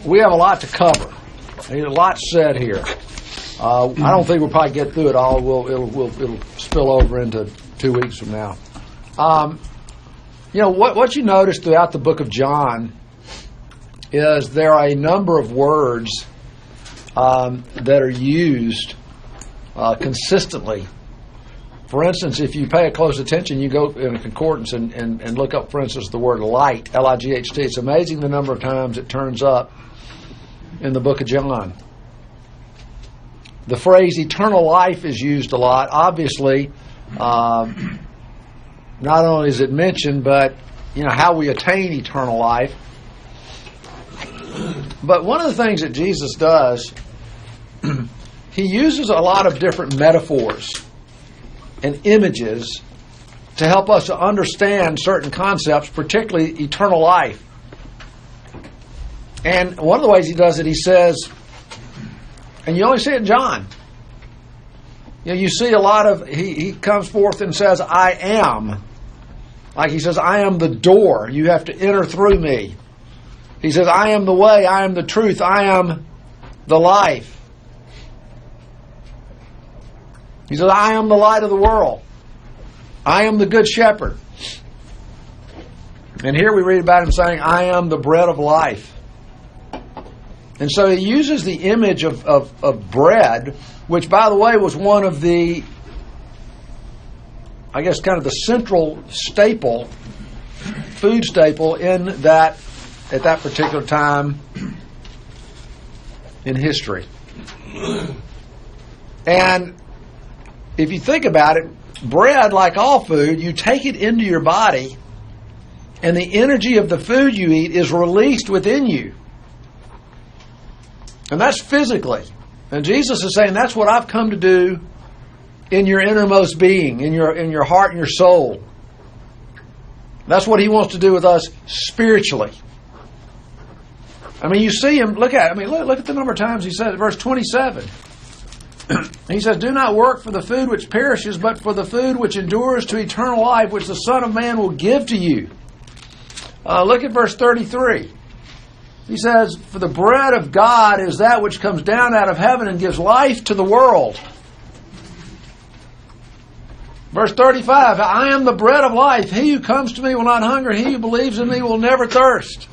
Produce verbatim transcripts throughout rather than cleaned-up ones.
we have a lot to cover. There's a lot said here. Uh, I don't think we'll probably get through it all. We'll, it'll, we'll, it'll spill over into two weeks from now. Um, you know, what, what you notice throughout the book of John is there are a number of words um, that are used uh, consistently. For instance, if you pay a close attention, you go in a concordance and, and, and look up, for instance, the word light, L I G H T. It's amazing the number of times it turns up in the book of John. The phrase eternal life is used a lot. Obviously, um, not only is it mentioned, but you know how we attain eternal life. But one of the things that Jesus does, he uses a lot of different metaphors and images to help us to understand certain concepts, particularly eternal life. And one of the ways he does it, he says, and you only see it in John. You know, you see a lot of, he, he comes forth and says, I am. Like he says, I am the door. You have to enter through me. He says, I am the way, I am the truth, I am the life. He says, I am the light of the world. I am the good shepherd. And here we read about him saying, I am the bread of life. And so he uses the image of, of, of bread, which, by the way, was one of the, I guess, kind of the central staple, food staple in that, at that particular time in history. And if you think about it, bread, like all food, you take it into your body, and the energy of the food you eat is released within you. And that's physically. And Jesus is saying, that's what I've come to do in your innermost being, in your in your heart and your soul. That's what he wants to do with us spiritually. I mean, you see him, look at it. I mean, look, look at the number of times he said it, verse twenty-seven. He says, do not work for the food which perishes, but for the food which endures to eternal life, which the Son of Man will give to you. Uh, look at verse thirty-three. He says, for the bread of God is that which comes down out of heaven and gives life to the world. Verse thirty-five, I am the bread of life. He who comes to me will not hunger. He who believes in me will never thirst.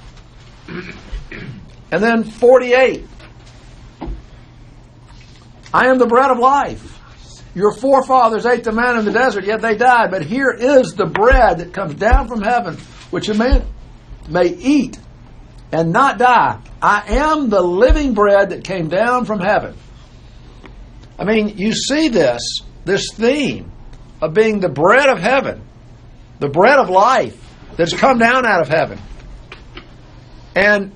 And then forty-eight, I am the bread of life. Your forefathers ate the manna in the desert, yet they died. But here is the bread that comes down from heaven, which a man may eat and not die. I am the living bread that came down from heaven. I mean, you see this, this theme of being the bread of heaven, the bread of life that's come down out of heaven. And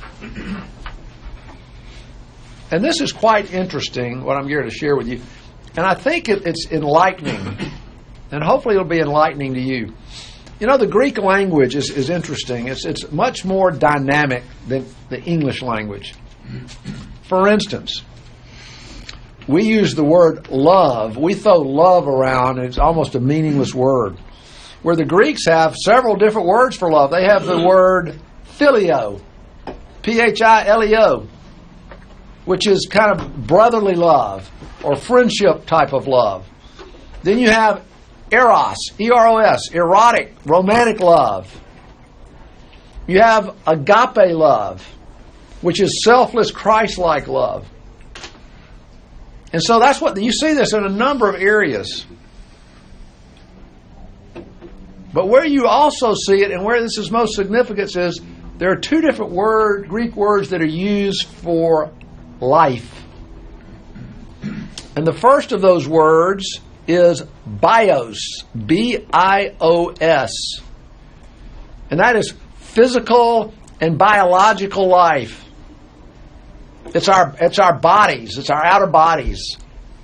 and this is quite interesting, what I'm here to share with you. And I think it, it's enlightening. And hopefully it'll be enlightening to you. You know, the Greek language is, is interesting. It's, it's much more dynamic than the English language. For instance, we use the word love. We throw love around, and it's almost a meaningless word. Where the Greeks have several different words for love. They have the word phileo, P H I L E O, which is kind of brotherly love or friendship type of love. Then you have eros, E R O S, erotic, romantic love. You have agape love, which is selfless, Christ-like love. And so that's what, you see this in a number of areas. But where you also see it, and where this is most significant, is there are two different word, Greek words that are used for life. And the first of those words is bios, B I O S. And that is physical and biological life. It's our, it's our bodies, it's our outer bodies.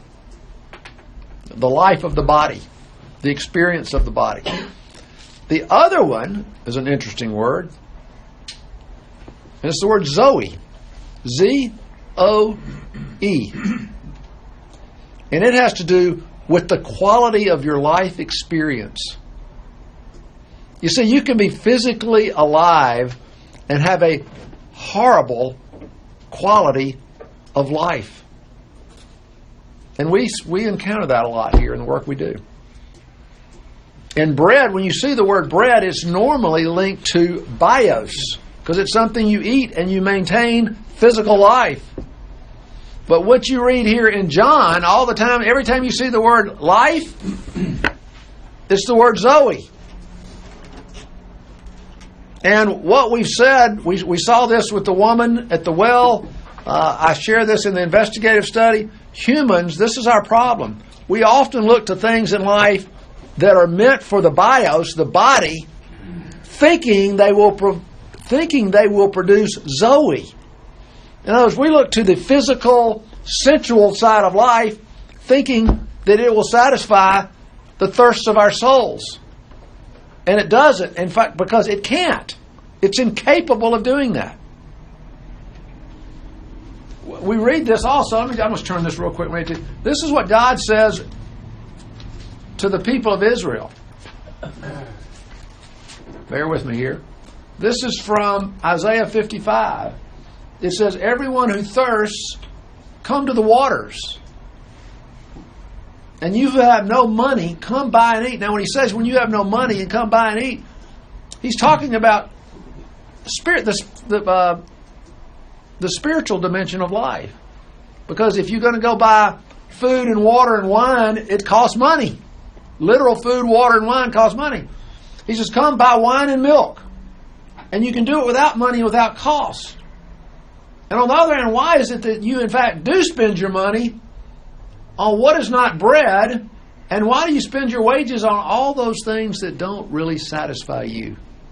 The life of the body, the experience of the body. The other one is an interesting word. And it's the word Zoe. Z O E. And it has to do with the quality of your life experience. You see, you can be physically alive and have a horrible quality of life. And we we encounter that a lot here in the work we do. And bread, when you see the word bread, it's normally linked to bios, because it's something you eat and you maintain physical life. But what you read here in John, all the time, every time you see the word life, it's the word Zoe. And what we've said, we, we saw this with the woman at the well. Uh, I share this in the investigative study. Humans, this is our problem. We often look to things in life that are meant for the bios, the body, thinking they will pro- thinking they will produce Zoe. In other words, we look to the physical, sensual side of life, thinking that it will satisfy the thirsts of our souls. And it doesn't, in fact, because it can't. It's incapable of doing that. We read this also. Let me, I must turn this real quick. This is what God says to the people of Israel. Bear with me here. This is from Isaiah fifty-five. It says, everyone who thirsts, come to the waters. And you who have no money, come buy and eat. Now when he says when you have no money and come buy and eat, he's talking about the spirit, the, the, uh, the spiritual dimension of life. Because if you're going to go buy food and water and wine, it costs money. Literal food, water, and wine costs money. He says, come buy wine and milk. And you can do it without money, without cost. And on the other hand, why is it that you in fact do spend your money on what is not bread? And why do you spend your wages on all those things that don't really satisfy you?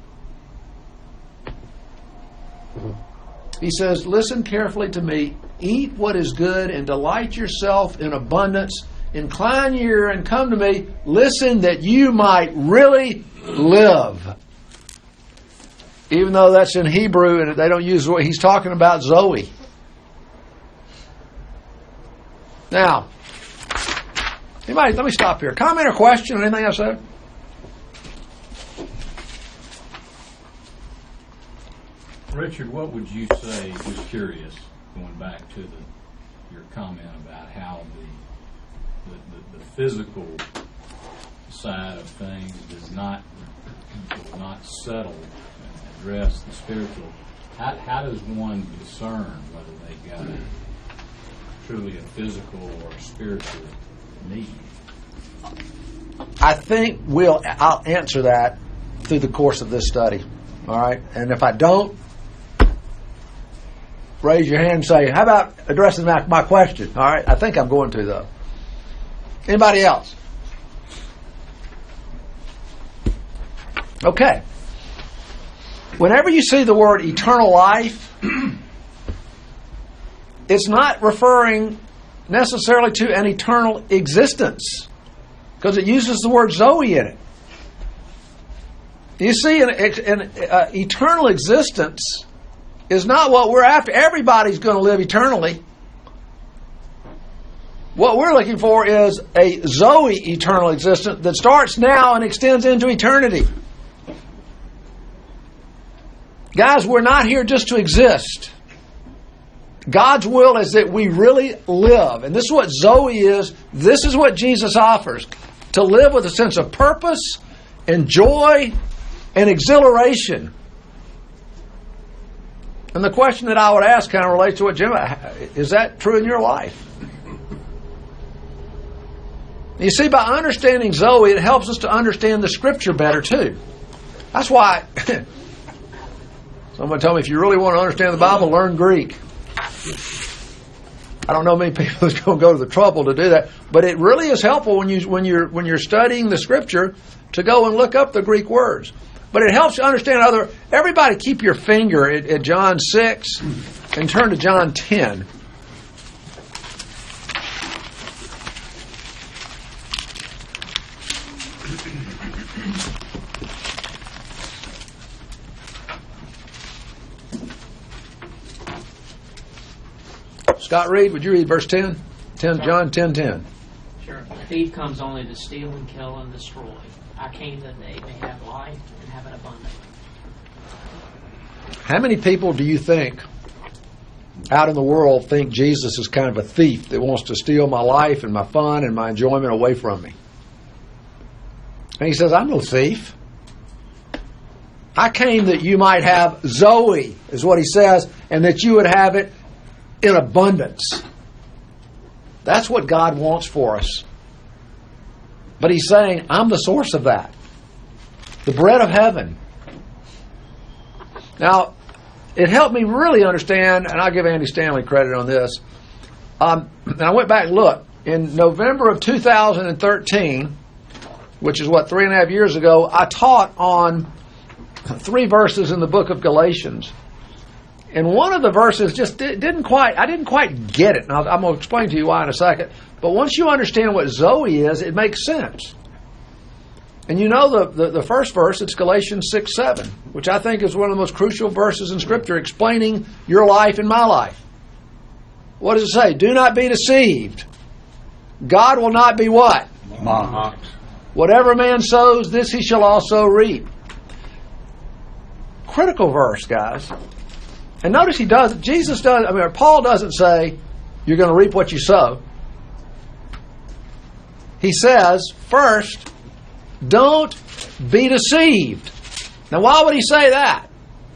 He says, listen carefully to me. Eat what is good and delight yourself in abundance. Incline your ear and come to me. Listen that you might really live. Even though that's in Hebrew and they don't use the word, he's talking about Zoe. Now, anybody, let me stop here. Comment or question on anything I said? Richard, what would you say, just curious, going back to the, your comment about how the, the, the, the physical side of things does not, will not settle and address the spiritual. How, how does one discern whether they've got a, truly a physical or a spiritual need? I think we'll, I'll answer that through the course of this study. All right? And if I don't, raise your hand and say, how about addressing my, my question? All right? I think I'm going to, though. Anybody else? Okay. Whenever you see the word eternal life, it's not referring necessarily to an eternal existence, because it uses the word Zoe in it. You see, an, an uh, eternal existence is not what we're after. Everybody's going to live eternally. What we're looking for is a Zoe eternal existence that starts now and extends into eternity. Guys, we're not here just to exist. God's will is that we really live. And this is what Zoe is. This is what Jesus offers. To live with a sense of purpose and joy and exhilaration. And the question that I would ask kind of relates to what Jim, is that true in your life? You see, by understanding Zoe, it helps us to understand the Scripture better too. That's why someone told me, if you really want to understand the Bible, learn Greek. I don't know many people who's going to go to the trouble to do that, but it really is helpful when you when you're when you're studying the Scripture to go and look up the Greek words. But it helps you understand other. Everybody, keep your finger at, at John six and turn to John ten. Scott Reed, would you read verse ten? ten John ten ten. Sure. The thief comes only to steal and kill and destroy. I came that they may have life and have it abundantly. How many people do you think out in the world think Jesus is kind of a thief that wants to steal my life and my fun and my enjoyment away from me? And he says, I'm no thief. I came that you might have Zoe, is what he says, and that you would have it in abundance. That's what God wants for us. But he's saying, I'm the source of that. The bread of heaven. Now, it helped me really understand, and I'll give Andy Stanley credit on this. Um, and I went back and looked. In November of two thousand thirteen, which is what, three and a half years ago, I taught on three verses in the book of Galatians. And one of the verses just didn't quite, I didn't quite get it. And I'm going to explain to you why in a second. But once you understand what Zoe is, it makes sense. And you know the, the, the first verse, it's Galatians six seven, which I think is one of the most crucial verses in Scripture explaining your life and my life. What does it say? Do not be deceived. God will not be what? Mocked. Whatever man sows, this he shall also reap. Critical verse, guys. And notice he does, Jesus does, I mean, Paul doesn't say, you're going to reap what you sow. He says, first, don't be deceived. Now, why would he say that?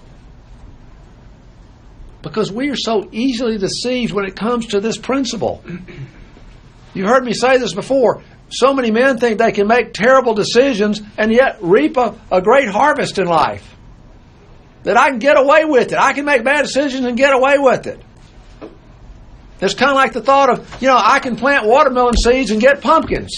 Because we are so easily deceived when it comes to this principle. You've heard me say this before. So many men think they can make terrible decisions and yet reap a, a great harvest in life. That I can get away with it. I can make bad decisions and get away with it. It's kind of like the thought of, you know, I can plant watermelon seeds and get pumpkins.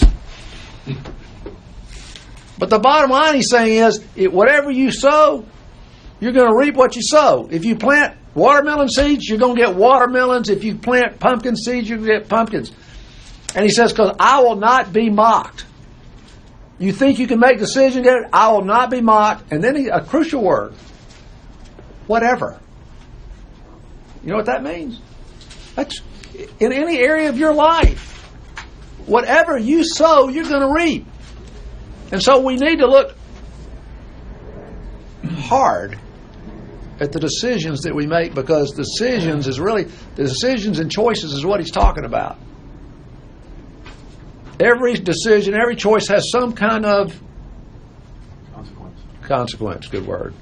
But the bottom line he's saying is, it, whatever you sow, you're going to reap what you sow. If you plant watermelon seeds, you're going to get watermelons. If you plant pumpkin seeds, you're going to get pumpkins. And he says, because I will not be mocked. You think you can make decisions, get it? I will not be mocked. And then he, a crucial word. Whatever. You know what that means? That's in any area of your life. Whatever you sow, you're going to reap. And so we need to look hard at the decisions that we make, because decisions is really, the decisions and choices is what he's talking about. Every decision, every choice has some kind of Consequence. consequence. Good word.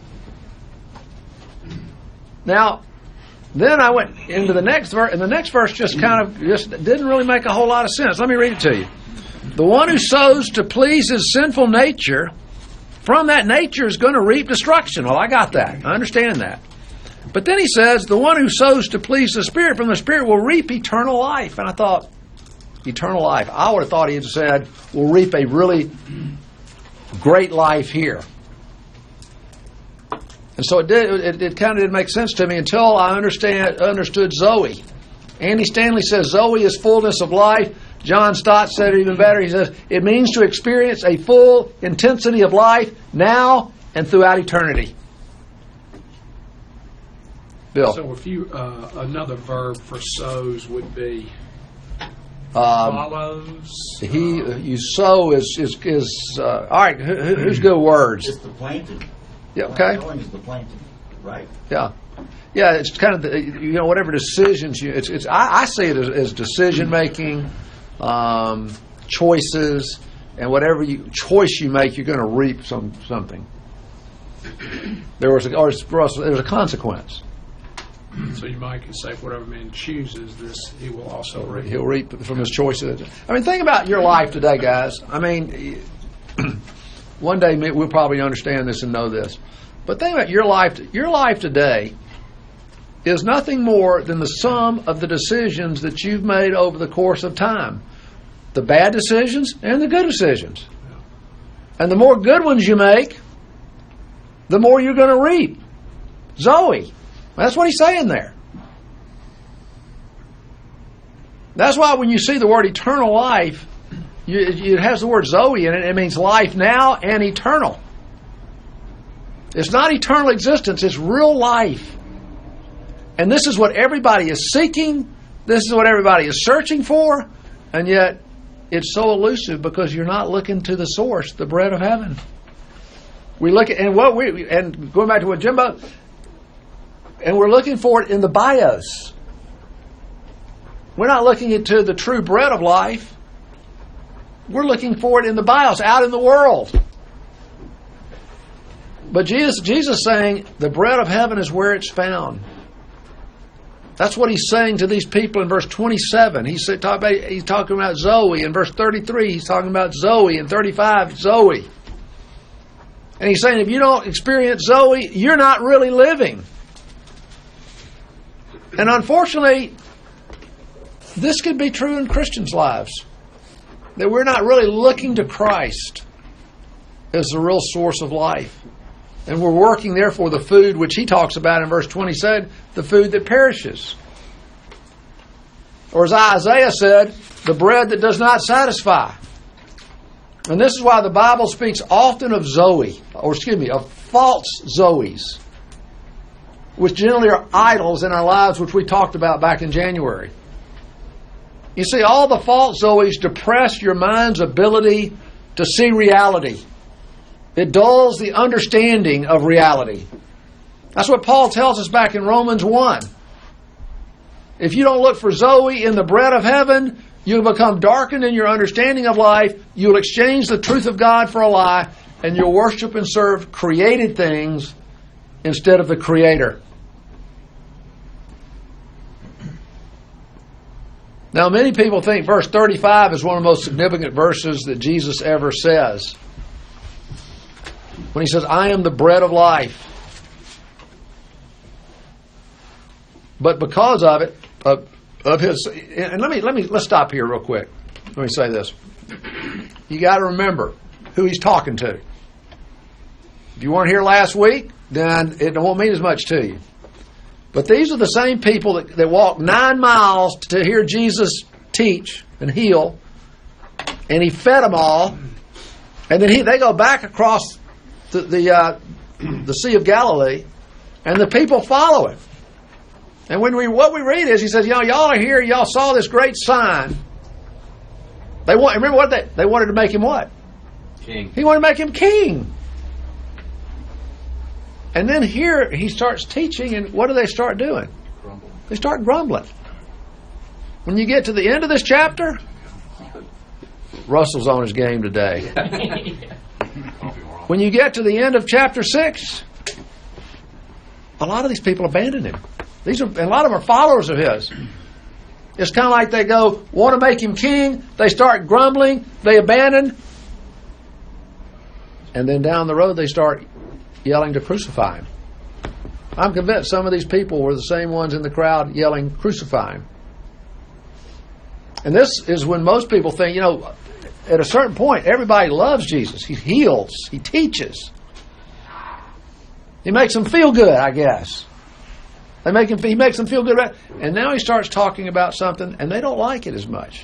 Now, then I went into the next verse, and the next verse just kind of just didn't really make a whole lot of sense. Let me read it to you. The one who sows to please his sinful nature, from that nature is going to reap destruction. Well, I got that. I understand that. But then he says, the one who sows to please the Spirit, from the Spirit will reap eternal life. And I thought, eternal life. I would have thought he had said, will reap a really great life here. And so it did. It, it kind of didn't make sense to me until I understand understood Zoe. Andy Stanley says Zoe is fullness of life. John Stott said it even better. He says it means to experience a full intensity of life now and throughout eternity. Bill. So if you uh, another verb for sows would be Um, follows. he you sow is is is uh, all right. Who, who- who's good words? It's the planting. Yeah, okay. Sowing is the planting, right? Yeah, yeah. It's kind of the, you know, whatever decisions you. It's it's. I, I see it as, as decision making, um, choices, and whatever you choice you make, you're going to reap some something. There was a, or for us, there was a consequence. So you might could say, whatever man chooses this, he will also reap. He'll reap from his choices. I mean, think about your life today, guys. I mean, one day we'll probably understand this and know this. But think about your life. Your life today is nothing more than the sum of the decisions that you've made over the course of time. The bad decisions and the good decisions. And the more good ones you make, the more you're going to reap. Zoe. That's what he's saying there. That's why when you see the word eternal life, you, it has the word Zoe in it. It means life now and eternal. It's not eternal existence. It's real life. And this is what everybody is seeking. This is what everybody is searching for. And yet, it's so elusive because you're not looking to the source, the bread of heaven. We look at, and what we, and going back to what Jimbo, And we're looking for it in the bios. We're not looking into the true bread of life. We're looking for it in the bios, out in the world. But Jesus, Jesus is saying the bread of heaven is where it's found. That's what he's saying to these people in verse twenty-seven. He's talking about, he's talking about Zoe. In verse thirty-three, he's talking about Zoe. In thirty-five, Zoe. And he's saying if you don't experience Zoe, you're not really living. And unfortunately, this could be true in Christians' lives. That we're not really looking to Christ as the real source of life. And we're working, therefore, the food which he talks about in verse twenty-seven, the food that perishes. Or as Isaiah said, the bread that does not satisfy. And this is why the Bible speaks often of Zoe, or excuse me, of false Zoes, which generally are idols in our lives, which we talked about back in January. You see, all the false Zoes depress your mind's ability to see reality. It dulls the understanding of reality. That's what Paul tells us back in Romans one. If you don't look for Zoe in the bread of heaven, you'll become darkened in your understanding of life. You'll exchange the truth of God for a lie, and you'll worship and serve created things instead of the Creator. Now, many people think verse thirty-five is one of the most significant verses that Jesus ever says. When he says, I am the bread of life. But because of it, of, of his, and let me, let me, let's stop here real quick. Let me say this. You got to remember who he's talking to. If you weren't here last week, then it won't mean as much to you. But these are the same people that, that walked nine miles to hear Jesus teach and heal, and he fed them all, and then he, they go back across the the, uh, the Sea of Galilee, and the people follow him. And when we what we read is he says, you know, y'all are here, y'all saw this great sign. They want remember what they they wanted to make him what? King. He wanted to make him king. And then here he starts teaching, and what do they start doing? Grumble. They start grumbling. When you get to the end of this chapter, Russell's on his game today. When you get to the end of chapter six, a lot of these people abandon him. These are a lot of them are followers of his. It's kind of like they go, want to make him king, they start grumbling, they abandon, and then down the road they start yelling to crucify him. I'm convinced some of these people were the same ones in the crowd yelling, crucify him. And this is when most people think, you know, at a certain point, everybody loves Jesus. He heals. He teaches. He makes them feel good, I guess. They make him. He makes them feel good about it. And now he starts talking about something, and they don't like it as much.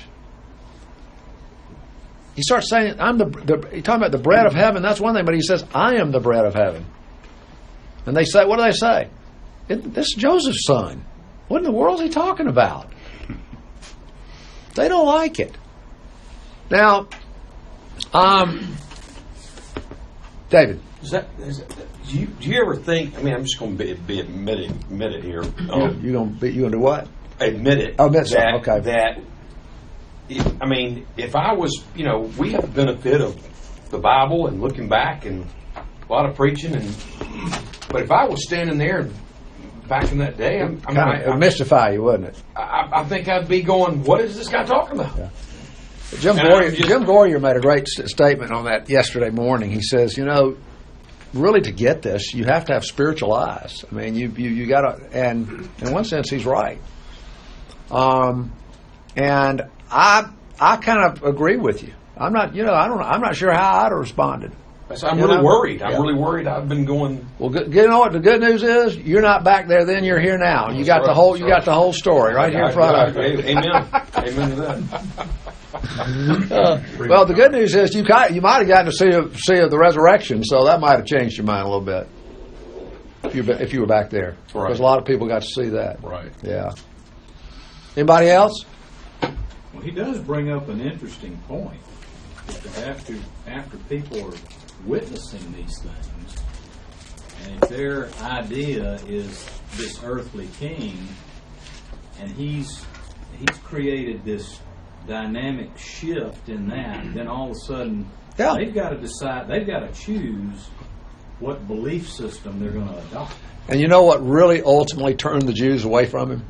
He starts saying, "I'm the." the he's talking about the bread of heaven. That's one thing, but he says, "I am the bread of heaven." And they say, "What do they say? It, this is Joseph's son. What in the world is he talking about?" They don't like it. Now, um, David. Is that, is that, do, you, do you ever think, I mean, I'm just going to be, be admitted, admit it here. Um, You gonna be, you gonna do what? admit it. Oh, admit that, something, okay. That, if, I mean, if I was, you know, we have the benefit of the Bible and looking back and a lot of preaching, and but if I was standing there back in that day, I'm, I mean, Kind I, of I, mystify you, wouldn't it? I, I think I'd be going, what is this guy talking about? Yeah. Jim And Goyer, I'm just- Jim Goyer made a great st- statement on that yesterday morning. He says, you know, really to get this, you have to have spiritual eyes. I mean, you you, you got to, and in one sense, he's right. Um, and I I kind of agree with you. I'm not, you know, I don't, I'm not sure how I'd have responded. So I'm You really know? worried. I'm Yeah. really worried. I've been going. Well, good, you know what the good news is? You're not back there then. You're here now. You That's got the right, whole that's you got right. the whole story right here in front of you. Amen. Amen to that. Uh, well, the good news is you got, you might have gotten to see of, see of the resurrection, so that might have changed your mind a little bit if you if you were back there, Right. because a lot of people got to see that. Right. Yeah. Anybody else? Well, he does bring up an interesting point. That after after people are witnessing these things, if their idea is this earthly king, and he's he's created this dynamic shift in that, then all of a sudden Yeah. they've got to decide, they've got to choose what belief system they're going to adopt. And you know what really ultimately turned the Jews away from him?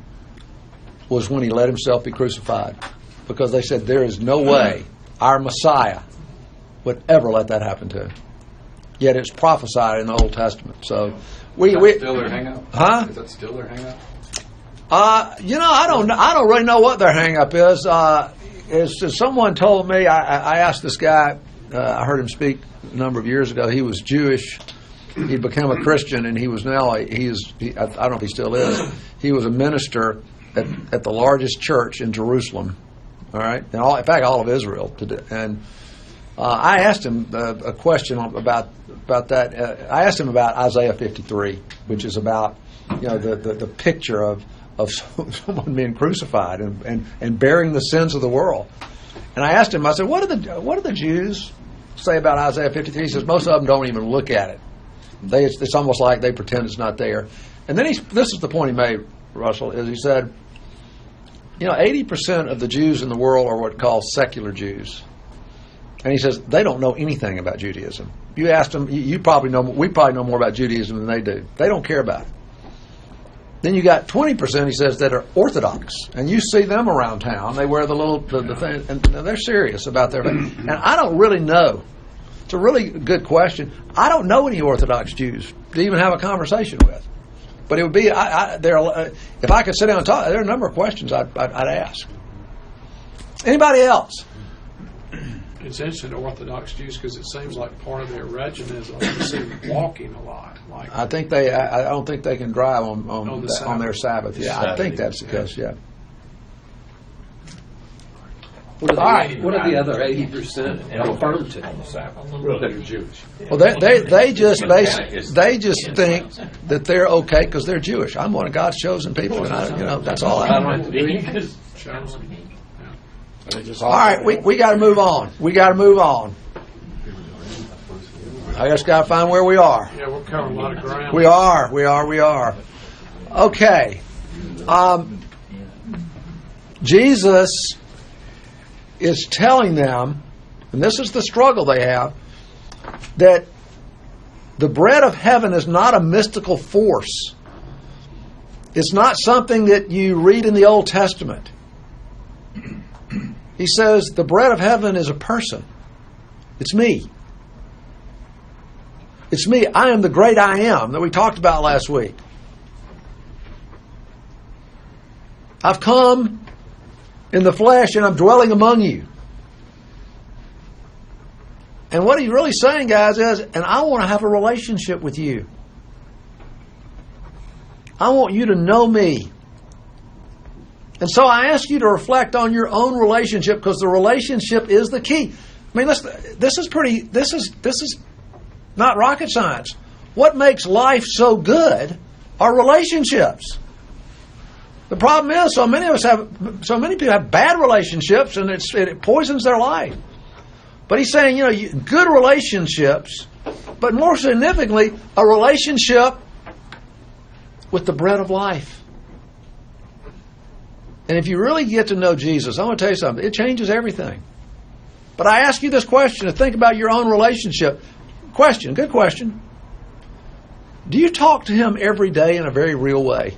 Was when he let himself be crucified. Because they said, there is no way our Messiah would ever let that happen to him. Yet it's prophesied in the Old Testament. So we, Is that we still their hang-up? Huh? Is that still their hang-up? Uh, you know, I don't know. I don't really know what their hang-up is. Uh, is, is someone told me, I, I I asked this guy, uh, I heard him speak a number of years ago. He was Jewish. He became a Christian, and he was now, a, he is, he, I, I don't know if he still is, he was a minister at, at the largest church in Jerusalem, all right? And all, in fact, all of Israel. Today. And uh, I asked him uh, a question about about that. Uh, I asked him about Isaiah fifty-three, which is about, you know, the, the, the picture of of someone being crucified and, and, and bearing the sins of the world. And I asked him, I said, what do the what do the Jews say about Isaiah fifty-three? He says, most of them don't even look at it. They it's, it's almost like they pretend it's not there. And then he this is the point he made, Russell, is he said, you know, eighty percent of the Jews in the world are what are called secular Jews. And he says, they don't know anything about Judaism. You asked them, you, you probably know, we probably know more about Judaism than they do. They don't care about it. Then you got twenty percent, he says, that are Orthodox. And you see them around town. They wear the little, the, the thing, and they're serious about their faith. And I don't really know. It's a really good question. I don't know any Orthodox Jews to even have a conversation with. But it would be, I, I, there. Uh, if I could sit down and talk, there are a number of questions I'd, I'd, I'd ask. Anybody else? It's interesting, Orthodox Jews, because it seems like part of their regimen is to see them walking a lot. Like I think they. I, I don't think they can drive on on, On the that- on their Sabbath. Yeah, I think that's the case. Yeah. What are the, All right. what are the other eighty percent affirmed to that are Jewish? Well, they they, they just they, they just think that they're okay because they're Jewish. I'm one of God's chosen people, and I, you know, that's all I. I don't have to be. chosen. All right, we we got to move on. We got to move on. I just got to find where we are. Yeah, we're covering a lot of ground. We are. We are. We are. Okay. Um, Jesus is telling them, and this is the struggle they have, that the bread of heaven is not a mystical force. It's not something that you read in the Old Testament. He says the bread of heaven is a person. It's me. It's me. I am the great I am that we talked about last week. I've come in the flesh and I'm dwelling among you. And what he's really saying, guys, is, and I want to have a relationship with you. I want you to know me. And so I ask you to reflect on your own relationship, because the relationship is the key. I mean, this, this is pretty, this is, this is not rocket science. What makes life so good are relationships. The problem is, so many of us have, so many people have bad relationships, and it's, it poisons their life. But he's saying, you know, you, good relationships, but more significantly, a relationship with the bread of life. And if you really get to know Jesus, I'm going to tell you something. It changes everything. But I ask you this question to think about your own relationship. Question, good question. Do you talk to him every day in a very real way?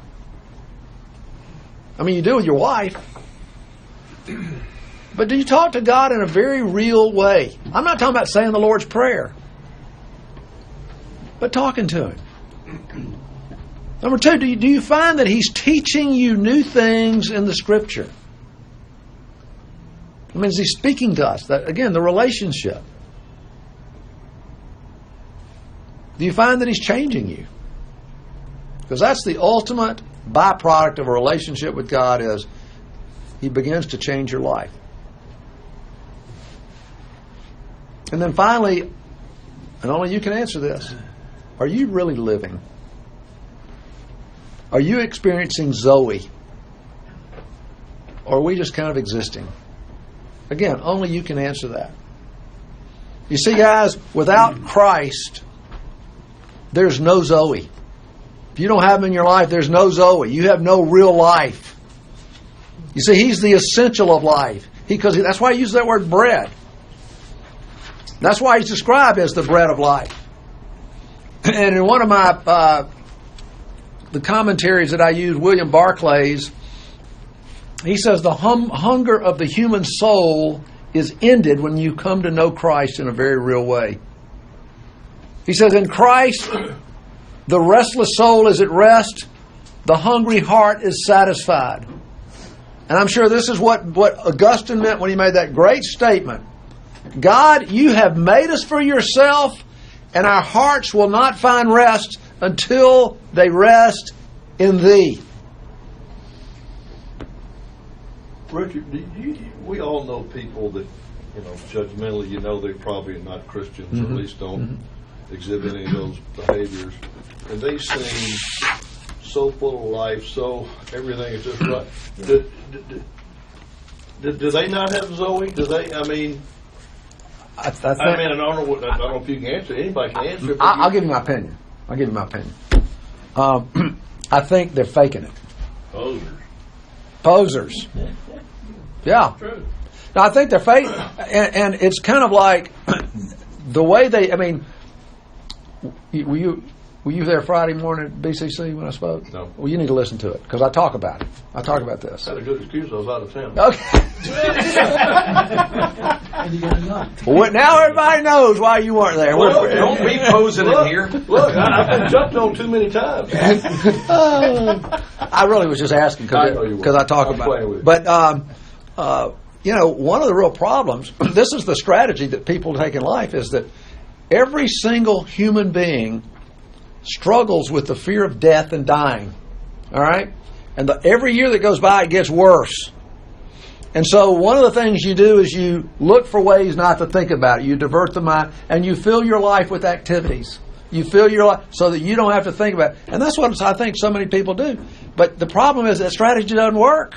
I mean, you do with your wife. But do you talk to God in a very real way? I'm not talking about saying the Lord's Prayer, but talking to him. Number two, do you, do you find that he's teaching you new things in the Scripture? I mean, is he speaking to us? That, again, the relationship. Do you find that he's changing you? Because that's the ultimate byproduct of a relationship with God, is he begins to change your life. And then finally, and only you can answer this, are you really living? Are you experiencing Zoe? Or are we just kind of existing? Again, only you can answer that. You see, guys, without Christ, there's no Zoe. If you don't have Him in your life, there's no Zoe. You have no real life. You see, He's the essential of life. Because that's why He uses that word bread. That's why He's described as the bread of life. And in one of my uh, the commentaries that I use, William Barclay's, he says the hum- hunger of the human soul is ended when you come to know Christ in a very real way. He says, in Christ, the restless soul is at rest, the hungry heart is satisfied. And I'm sure this is what, what Augustine meant when he made that great statement. God, you have made us for yourself, and our hearts will not find rest until they rest in Thee. Richard, do you, we all know people that, you know, judgmentally, you know, they're probably not Christians, Mm-hmm. or at least don't mm-hmm. exhibit any of those behaviors. And they seem so full of life, so everything is just right. Do, do, do, do they not have Zoe? Do they, I mean, I, I, think, I mean, I don't know what, I don't know if you can answer. Anybody can answer it. but I, I'll you- give you my opinion. I'll give you my opinion. Um, I think they're faking it. Posers. Posers. Yeah. True. No, I think they're fake, and, and it's kind of like the way they. I mean, you- were you were you there Friday morning at B C C when I spoke? No. Well, you need to listen to it because I talk about it. I talk about this. I had a good excuse. I was out of town. Okay. Well, now everybody knows why you weren't there. Well, We're- Don't be posing in here. Look, I, I've been jumped on too many times. I really was just asking I know you because were. I talk I'm about playing it. with you. But um, uh, you know, one of the real problems. This is the strategy that people take in life: is that every single human being struggles with the fear of death and dying. All right, and the, every year that goes by, it gets worse. And so, one of the things you do is you look for ways not to think about it. You divert the mind, and you fill your life with activities. You fill your life so that you don't have to think about it. And that's what I think so many people do. But the problem is that strategy doesn't work.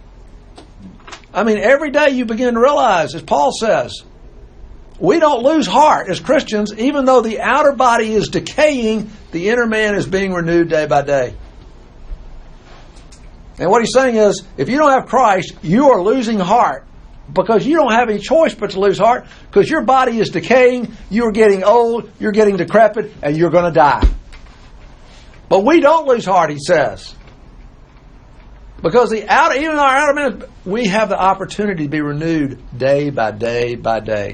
I mean, every day you begin to realize, as Paul says, we don't lose heart as Christians, even though the outer body is decaying, the inner man is being renewed day by day. And what he's saying is, if you don't have Christ, you are losing heart because you don't have any choice but to lose heart because your body is decaying, you are getting old, you're getting decrepit, and you're going to die. But we don't lose heart, he says. Because the outer, even our outer man, we have the opportunity to be renewed day by day by day.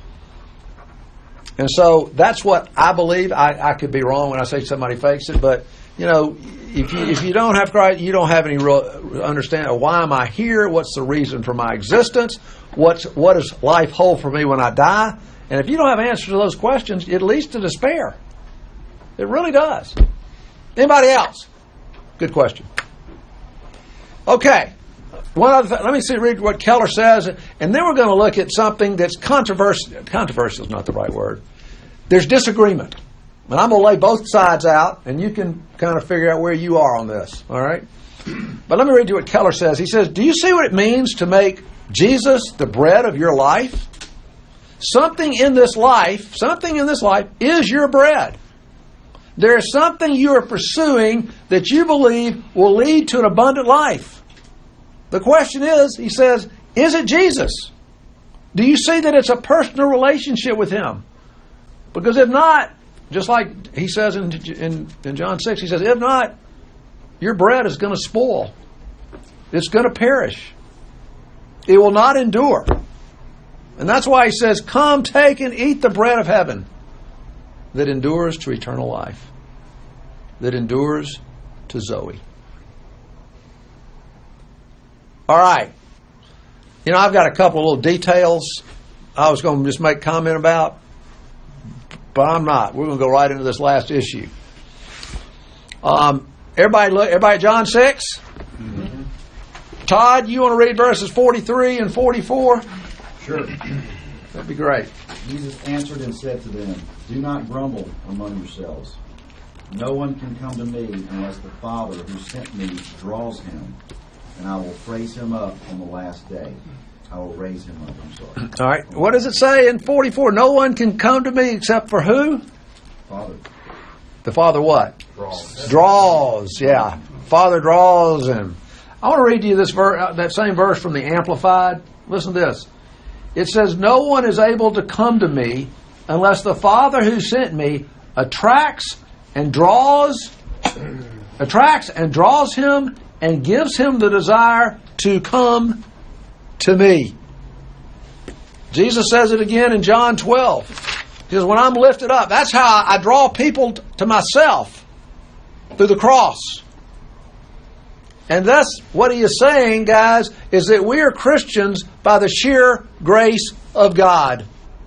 And so that's what I believe. I, I could be wrong when I say somebody fakes it, but you know, if you if you don't have Christ, you don't have any real understanding of why am I here? What's the reason for my existence? What's what does life hold for me when I die? And if you don't have answers to those questions, it leads to despair. It really does. Anybody else? Good question. Okay. One other th- let me see, read what Keller says, and then we're going to look at something that's controversial. Controversial is not the right word. There's disagreement. And I'm going to lay both sides out, and you can kind of figure out where you are on this. All right? But let me read you what Keller says. He says, do you see what it means to make Jesus the bread of your life? Something in this life, something in this life is your bread. There is something you are pursuing that you believe will lead to an abundant life. The question is, he says, is it Jesus? Do you see that it's a personal relationship with Him? Because if not, just like he says in, in, in John six, he says, if not, your bread is going to spoil. It's going to perish. It will not endure. And that's why he says, come, take and eat the bread of heaven that endures to eternal life, that endures to Zoe. All right. You know, I've got a couple of little details I was going to just make comment about, but I'm not. We're going to go right into this last issue. Um, everybody, look. Everybody, John six. Mm-hmm. Todd, you want to read verses forty-three and forty-four? Sure. That'd be great. Jesus answered and said to them, do not grumble among yourselves. No one can come to me unless the Father who sent me draws him, and I will raise him up on the last day. I will raise him up. I'm sorry. All right. What does it say in forty-four? No one can come to me except for who? Father. The Father what? Draws. Draws, yeah. Father draws him. I want to read to you this ver- that same verse from the Amplified. Listen to this. It says, "No one is able to come to me unless the Father who sent me attracts and draws, attracts and draws him and gives him the desire to come to me." Jesus says it again in John twelve. He says, when I'm lifted up, that's how I draw people t- to myself, through the cross. And that's what he is saying, guys, is that we are Christians by the sheer grace of God.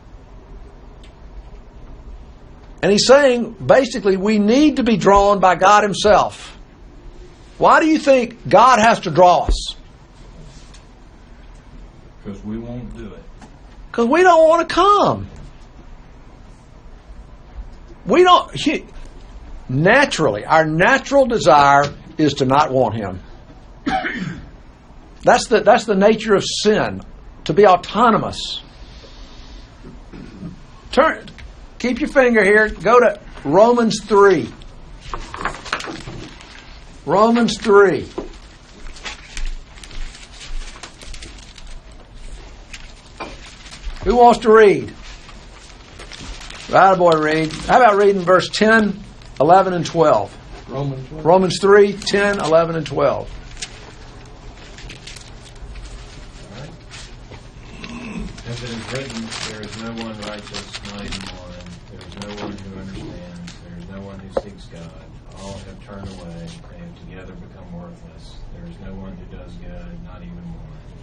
And he's saying, basically, we need to be drawn by God himself. Why do you think God has to draw us? Because we won't do it. Because we don't want to come. We don't, he, naturally, our natural desire is to not want him. That's the, that's the nature of sin, to be autonomous. Turn, keep your finger here, go to Romans three. Romans three. Who wants to read? Right, boy, read. How about reading verse ten, eleven, and twelve? Romans what? Romans three, ten, eleven, and twelve. As it is written, there is no one righteous, not even one. There is no one who understands. There is no one who seeks God. All have turned away. They have together become worthless. There is no one who does good, not even one.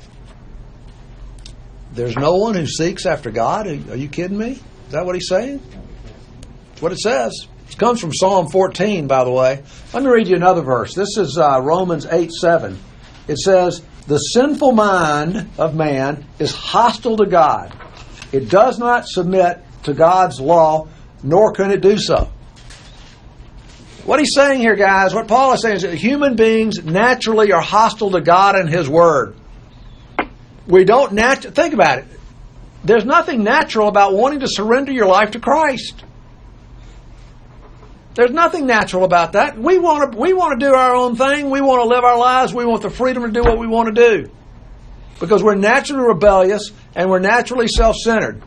There's no one who seeks after God? Are are you kidding me? Is that what he's saying? That's what it says. It comes from Psalm fourteen, by the way. Let me read you another verse. This is uh, Romans eight seven. It says, "The sinful mind of man is hostile to God. It does not submit to God's law, nor can it do so." What he's saying here, guys, what Paul is saying is that human beings naturally are hostile to God and his word. We don't natu- think about it. There's nothing natural about wanting to surrender your life to Christ. There's nothing natural about that. We want to we want to do our own thing. We want to live our lives. We want the freedom to do what we want to do. Because we're naturally rebellious and we're naturally self-centered.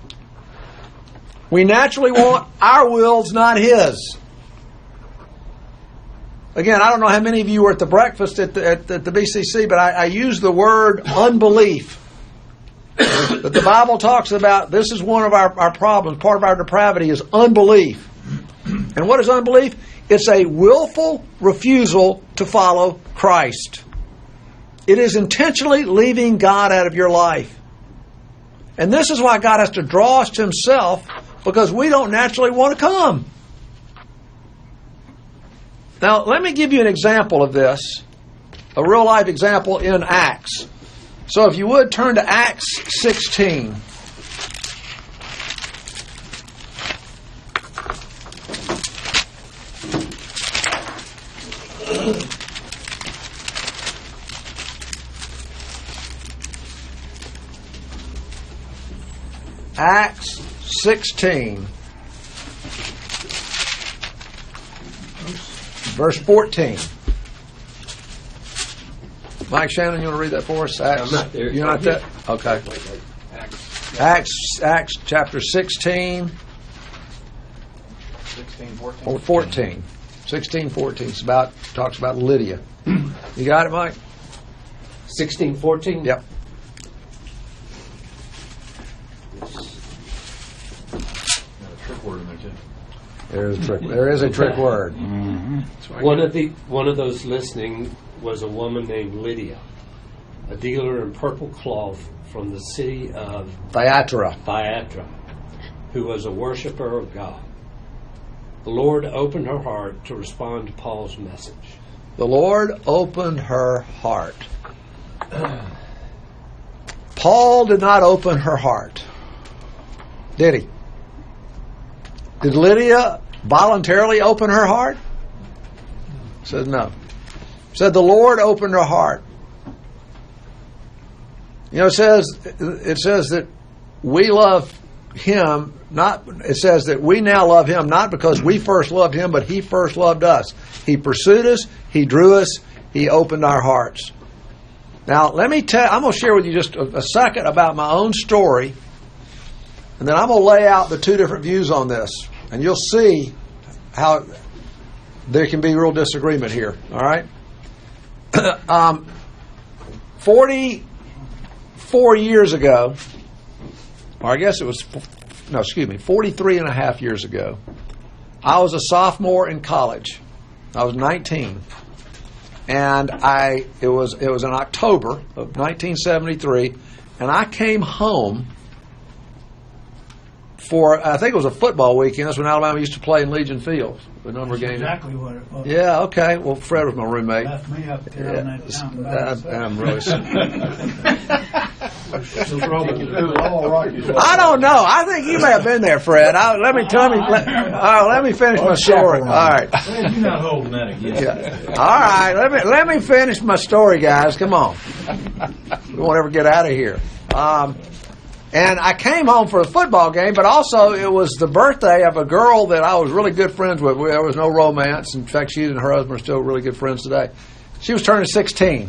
We naturally want our wills, not his. Again, I don't know how many of you were at the breakfast at the, at, at the B C C, but I, I use the word unbelief. That the Bible talks about, this is one of our, our problems, part of our depravity is unbelief. And what is unbelief? It's a willful refusal to follow Christ. It is intentionally leaving God out of your life. And this is why God has to draw us to himself, because we don't naturally want to come. Now, let me give you an example of this, a real life example in Acts. So if you would, turn to Acts sixteen. Acts sixteen. Verse fourteen. Mike Shannon, you want to read that for us? Acts, I'm not there. You're not there? Okay. Acts, Acts chapter sixteen. sixteen, fourteen. Or fourteen. sixteen, fourteen. It's about, talks about Lydia. You got it, Mike? sixteen, fourteen? Yep. Trick word in there, too. There is a trick, there is a trick word. One of the one of those listening was a woman named Lydia, a dealer in purple cloth from the city of Thyatira. Thyatira, who was a worshiper of God. The Lord opened her heart to respond to Paul's message. The Lord opened her heart. Paul did not open her heart. Did he? Did Lydia voluntarily open her heart? Said no. Said the Lord opened her heart. You know, it says it says that we love him, not, it says that we now love him not because we first loved him, but he first loved us. He pursued us, he drew us, he opened our hearts. Now, let me tell, I'm going to share with you just a, a second about my own story, and then I'm going to lay out the two different views on this, and you'll see how there can be real disagreement here, all right? um, forty-four years ago, or I guess it was, no, excuse me, forty-three and a half years ago, I was a sophomore in college. I was nineteen. And I, it was, it was in October of nineteen seventy-three, and I came home for, I think it was a football weekend. That's when Alabama used to play in Legion Field, a number of games. Exactly what it was. Yeah, okay. Well, Fred was my roommate. Left me up there on that mountain by I, myself. I'm really sorry. All right. I don't know. I think you may have been there, Fred. I, let me tell me. Let, all right, let me finish my story. All right. You're not holding that against Yeah. All right. Let me let me finish my story, guys. Come on. We won't ever get out of here. Um, and I came home for a football game, but also it was the birthday of a girl that I was really good friends with. There was no romance. In fact, she and her husband are still really good friends today. She was turning sixteen.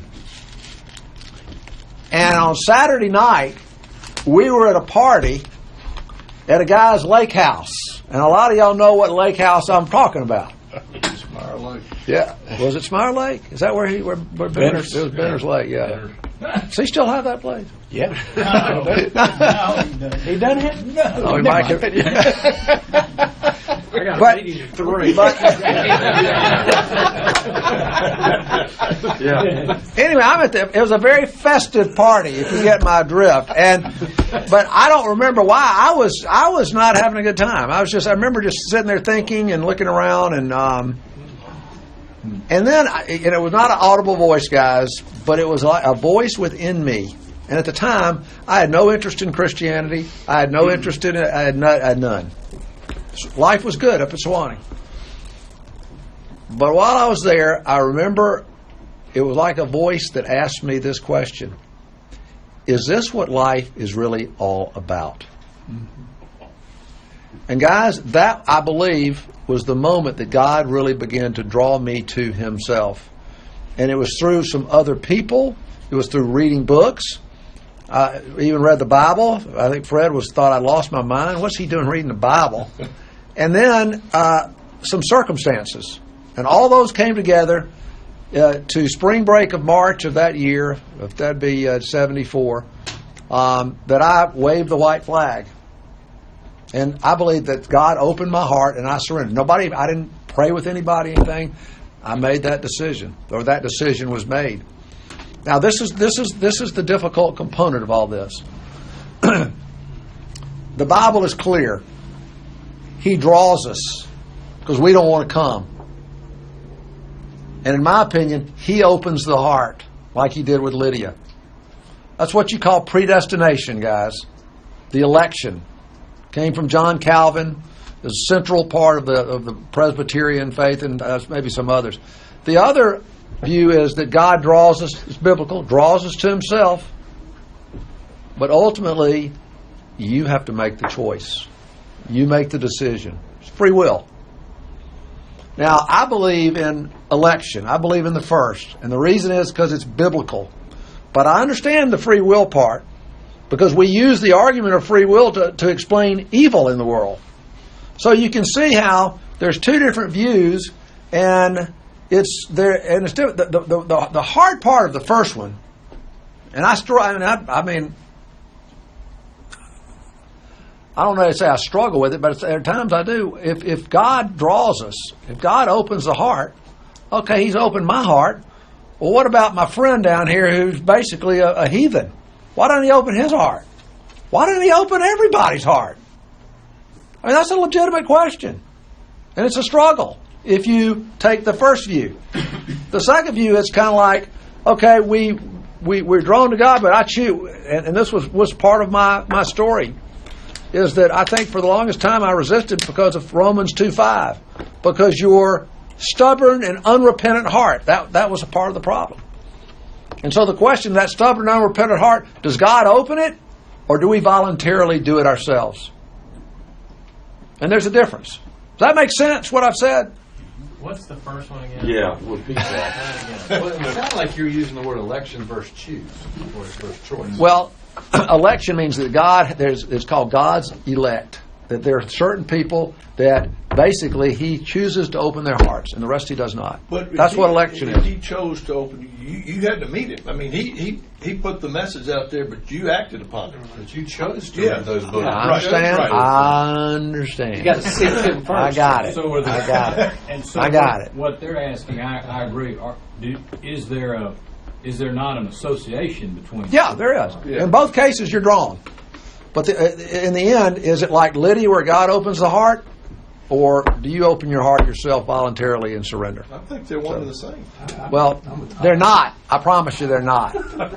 And on Saturday night, we were at a party at a guy's lake house. And a lot of y'all know what lake house I'm talking about. Smire Lake. Yeah. Was it Smire Lake? Is that where he, where, where Benner's? It was Benner's Lake, yeah. Does he still have that place? Yeah. No, no, He done it? No. Oh, he might have. I got But- a meeting at three. But, Yeah. anyway, I'm at the, it was a very festive party, if you get my drift. And, but I don't remember why. I was, I was not having a good time. I was just, I remember just sitting there thinking and looking around and, um, and then, I, and it was not an audible voice, guys, but it was like a voice within me. And at the time, I had no interest in Christianity. I had no interest in it. I had, not, I had none. Life was good up at Sewanee. But while I was there, I remember it was like a voice that asked me this question. Is this what life is really all about? Mm-hmm. And guys, that, I believe, was the moment that God really began to draw me to himself. And it was through some other people. It was through reading books. I even read the Bible. I think Fred was thought I lost my mind. What's he doing reading the Bible? And then uh, some circumstances. And all those came together uh, to spring break of March of that year, if that'd be uh, seventy-four, um, that I waved the white flag. And I believe that God opened my heart and I surrendered. Nobody, I didn't pray with anybody, anything. I made that decision, or that decision was made. Now this is this is this is the difficult component of all this. The Bible is clear. He draws us because we don't want to come. And in my opinion, he opens the heart like he did with Lydia. That's what you call predestination, guys. The election came from John Calvin. It's a central part of the of the Presbyterian faith, and uh, maybe some others. The other view is that God draws us, it's biblical, draws us to himself. But ultimately, you have to make the choice. You make the decision. It's free will. Now, I believe in election. I believe in the first. And the reason is because it's biblical. But I understand the free will part because we use the argument of free will to, to explain evil in the world. So you can see how there's two different views, and it's there. And it's the, the, the, the hard part of the first one, and I, str- I mean, I, I mean, I don't know how to say I struggle with it, but there are times I do. If if God draws us, if God opens the heart, okay, he's opened my heart. Well, what about my friend down here who's basically a, a heathen? Why don't he open his heart? Why don't he open everybody's heart? I mean, that's a legitimate question. And it's a struggle if you take the first view. The second view, it's kind of like, okay, we, we, we're drawn to God, but I choose, and, and this was, was part of my, my story, is that I think for the longest time I resisted because of Romans two five. Because your stubborn and unrepentant heart, that, that was a part of the problem. And so the question, that stubborn and unrepentant heart, does God open it, or do we voluntarily do it ourselves? And there's a difference. Does that make sense, what I've said? What's the first one again? Yeah, repeat that. Well, it sounded like you were using the word election versus choose, or versus choice. Well, election means that God, there's, it's called God's elect. That there are certain people that basically He chooses to open their hearts, and the rest He does not. But if That's he- what election if is. He chose to open. You, you had to meet him. I mean, he, he, he put the message out there, but you acted upon it. But you chose to Yeah. read those books. I Right, understand. right. I understand. You got to seek Him first. I got it. So are the- I got it. And so I got what, it. what they're asking, I, I agree. Are, do, is there a is there not an association between? Yeah, there is. Yeah. In both cases, you're drawn. But the, uh, in the end, is it like Lydia where God opens the heart? Or do you open your heart yourself voluntarily and surrender? I think they're one and the same. Well, they're not. I promise you they're not.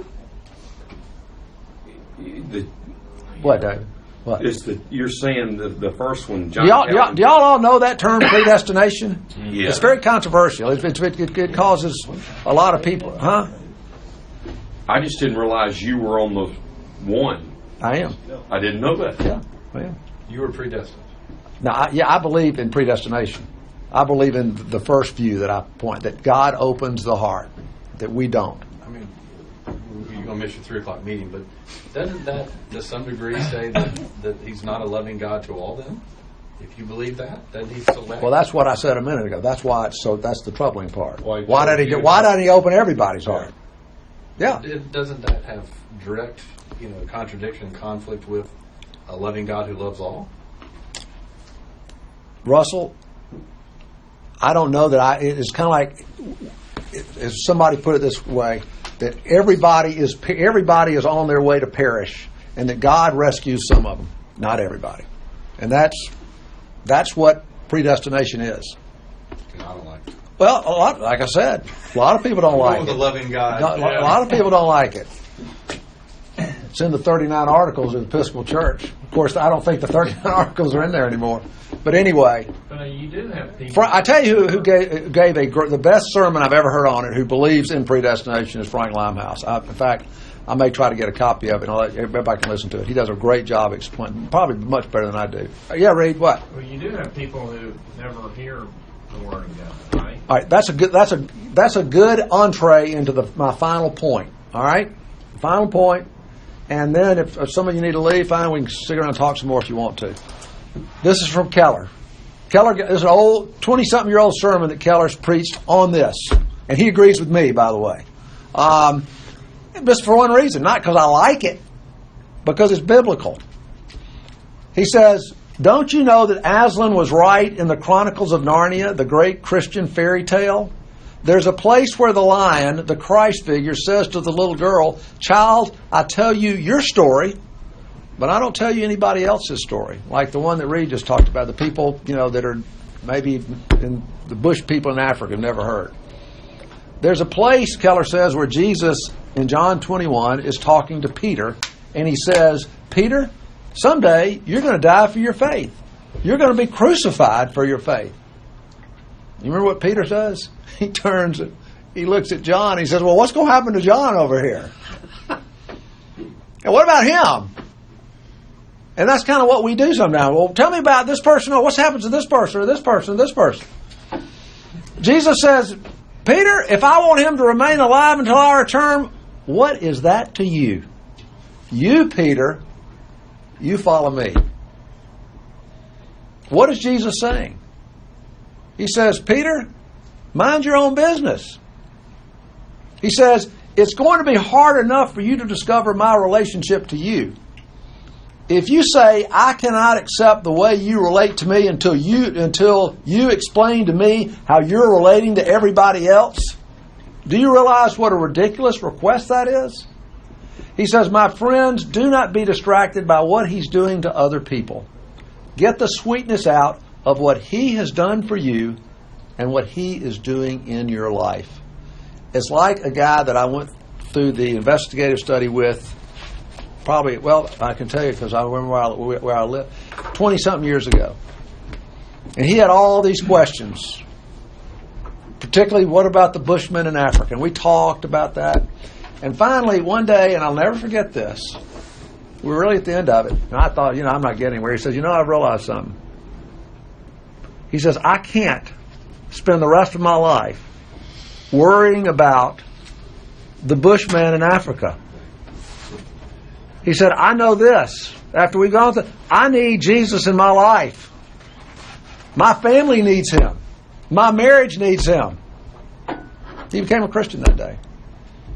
The, What, David? What? it's the, you're saying the, the first one, John Do y'all, do, y'all, Calvin. do y'all all know that term, predestination? Yeah. It's very controversial. It, it, it, it causes a lot of people, huh? I just didn't realize you were on the one. I am. I didn't know that. Yeah, I am. You were predestined. Now, I, yeah, I believe in predestination. I believe in the first view that I point, that God opens the heart, that we don't. I mean, you're going to miss your three o'clock meeting, but doesn't that, to some degree, say that, that He's not a loving God to all them? If you believe that, doesn't He select? Well, that's what I said a minute ago. That's why it's so. That's the troubling part. Why- Why did he? do- Why did he open everybody's heart? Yeah. It- Doesn't that have direct, you know, contradiction, conflict with a loving God who loves all? Russell, I don't know that I. It's kind of like, if somebody put it this way, that everybody is everybody is on their way to perish, and that God rescues some of them, not everybody, and that's that's what predestination is. I don't like it. Well, a lot, like I said, a lot of people don't like With a it. loving God. No, A lot of people don't like it. It's in the thirty-nine Articles of the Episcopal Church. Of course, I don't think the thirty-nine Articles are in there anymore. But anyway, But uh, you do have people. Fra- I tell you who, who gave, gave a gr- the best sermon I've ever heard on it, who believes in predestination, is Frank Limehouse. I, in fact, I may try to get a copy of it, and I'll let everybody can listen to it. He does a great job explaining, probably much better than I do. Uh, yeah, Reed, what? Well, you do have people who never hear the word of God, right? All right, that's a good that's a that's a good entree into the my final point. All right, final point, and then if, if some of you need to leave, fine, we can stick around and talk some more if you want to. This is from Keller. Keller is an old twenty-something year old sermon that Keller's preached on this, and he agrees with me, by the way. Um, just for one reason, not because I like it, because it's biblical. He says, "Don't you know that Aslan was right in the Chronicles of Narnia, the great Christian fairy tale? There's a place where the lion, the Christ figure, says to the little girl, 'Child, I tell you your story, but I don't tell you anybody else's story,' like the one that Reed just talked about, the people, you know, that are maybe in the bush people in Africa have never heard. There's a place," Keller says, "where Jesus in John twenty-one is talking to Peter, and he says, 'Peter, someday you're going to die for your faith. You're going to be crucified for your faith.'" You remember what Peter says? He turns, he looks at John, he says, "Well, what's going to happen to John over here? And what about him?" And that's kind of what we do sometimes. Well, tell me about this person, or what's happened to this person, or this person, or this person. Jesus says, "Peter, if I want him to remain alive until I return, what is that to you? You, Peter, you follow me." What is Jesus saying? He says, "Peter, mind your own business." He says, "It's going to be hard enough for you to discover my relationship to you. If you say, 'I cannot accept the way you relate to me until you until you explain to me how you're relating to everybody else,' do you realize what a ridiculous request that is?" He says, "My friends, do not be distracted by what he's doing to other people. Get the sweetness out of what he has done for you and what he is doing in your life." It's like a guy that I went through the investigative study with, probably, well, I can tell you because I remember where I, where I lived, twenty-something years ago. And he had all these questions, particularly what about the Bushmen in Africa? And we talked about that. And finally, one day, and I'll never forget this, we were really at the end of it, and I thought, you know, I'm not getting anywhere. He says, "You know, I've realized something. He says, I can't spend the rest of my life worrying about the Bushman in Africa. He said, I know this. After we've gone through, I need Jesus in my life. My family needs Him. My marriage needs Him. He became a Christian that day.